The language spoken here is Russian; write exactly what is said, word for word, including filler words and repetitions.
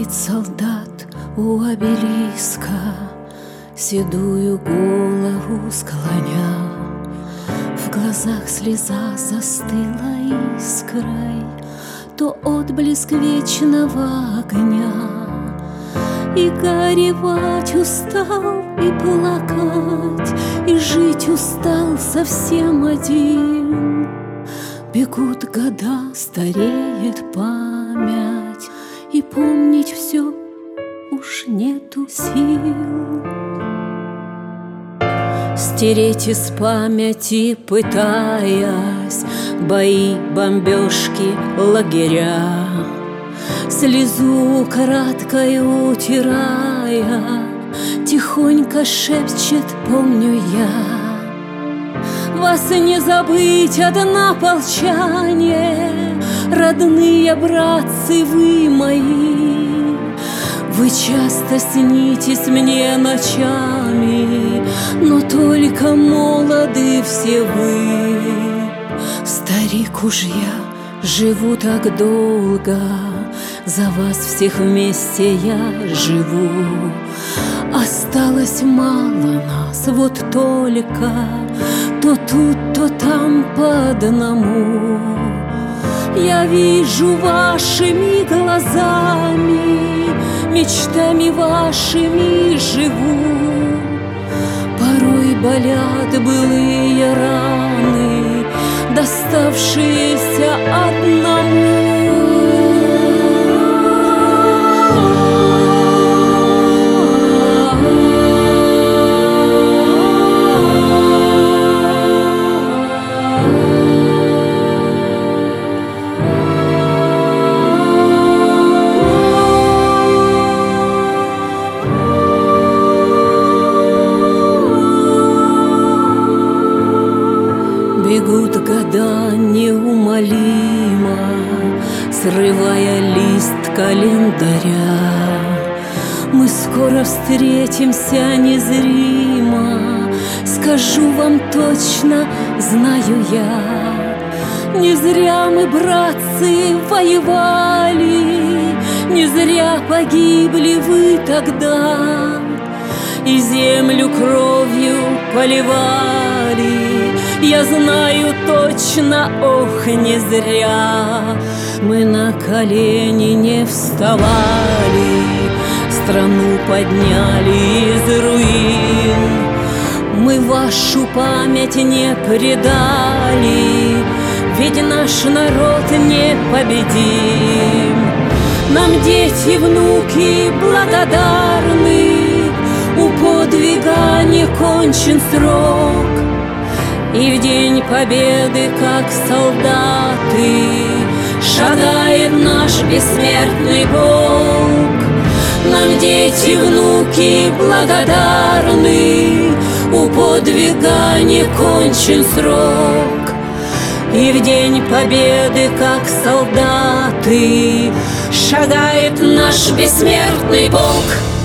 Стоит солдат у обелиска, седую голову склоня. В глазах слеза застыла искрой, то отблеск вечного огня. И горевать устал, и плакать, и жить устал совсем один. Бегут года, стареет память, и помнить все уж нету сил. Стереть из памяти пытаясь бои, бомбежки, лагеря, слезу краткой утирая, тихонько шепчет: помню я. Вас не забыть, однополчане, родные братцы вы мои. Вы часто снитесь мне ночами, но только молоды все вы. Старик уж я, живу так долго, за вас всех вместе я живу. Осталось мало нас, вот только то тут, то там по одному. Я вижу вашими глазами, мечтами вашими живу. Порой болят былые раны, доставшиеся одному. Бегут года неумолимо, срывая лист календаря. Мы скоро встретимся незримо, скажу вам точно, знаю я. Не зря мы, братцы, воевали, не зря погибли вы тогда, и землю кровью поливали. Я знаю точно, ох, не зря мы на колени не вставали, страну подняли из руин. Мы вашу память не предали, ведь наш народ непобедим. Нам дети, внуки благодарны, у подвига не кончен срок. И в день победы, как солдаты, шагает наш бессмертный полк. Нам дети, внуки благодарны, у подвига не кончен срок. И в день победы, как солдаты, шагает наш бессмертный полк.